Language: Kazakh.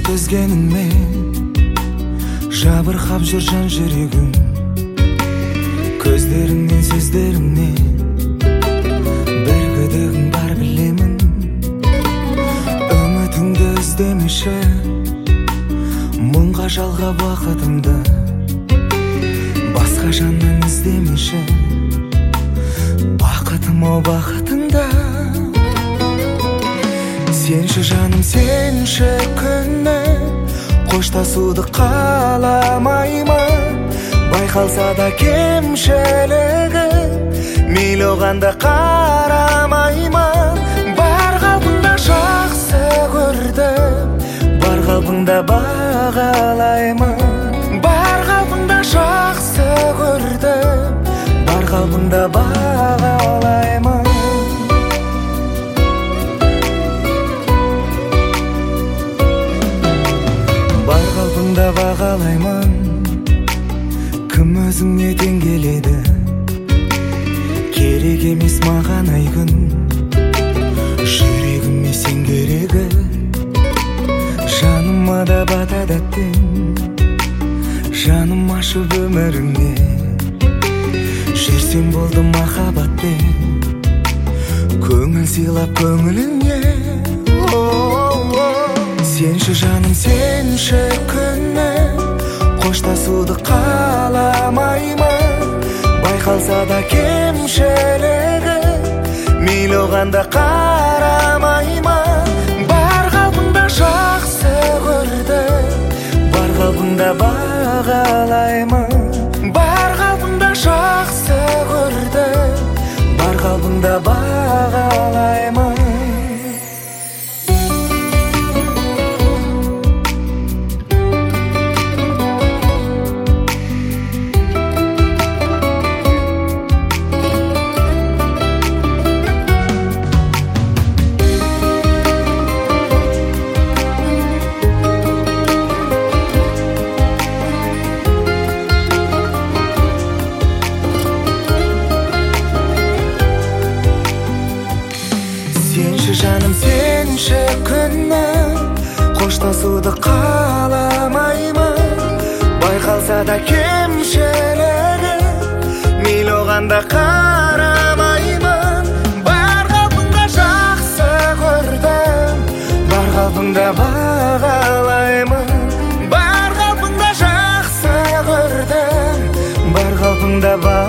төзгеніңмен жабырқап жүр жан жүрегім, көздеріңнен сөздеріңнен бір күдігім бар білемін. Үмітіңді іздемеші, мұңға жалғап уақытымды, басқа жаннан іздемеші, бақытым о бақытыңда. Сенші жаным, сенші күні, қоштасуды қаламаймын. Байқалса да кемшілігі, мейлі оған да қарамаймын. Бар қалпыңда жақсы көрдім, бар қалпыңда бағалаймын. Бар қалпыңда жақсы көрдім, бар қалпыңда бағалаймын. Бар қалпыңда бағалаймын. Кім өзіңе тең келеді, керек емес маған ай күн. Жүрегіме сен керегі, жаныма да батады әттең. Жаным ашып өміріңе, жүрсем болды махаббатпен, көңіл сыйлап көңіліңе. Сенші жаным, сенші күні, қоштасуды қаламаймын. Байқалса да кемшілігі, мейлі оған да қарамаймын. Бар қалпыңда жақсы көрдім, бар қалпыңда бағалаймын. Бар қалпыңда жақсы көрдім, бар қалпыңда бағалаймын. Сенші жаным, сенші күні, қоштасуды қаламаймын. Байқалса да кемшілігі, мейлі оған да қарамаймын. Бар қалпыңда жақсы көрдім, бар қалпыңда бағалаймын. Бар қалпыңда жақсы көрдім, бар қалпыңда бағалаймын.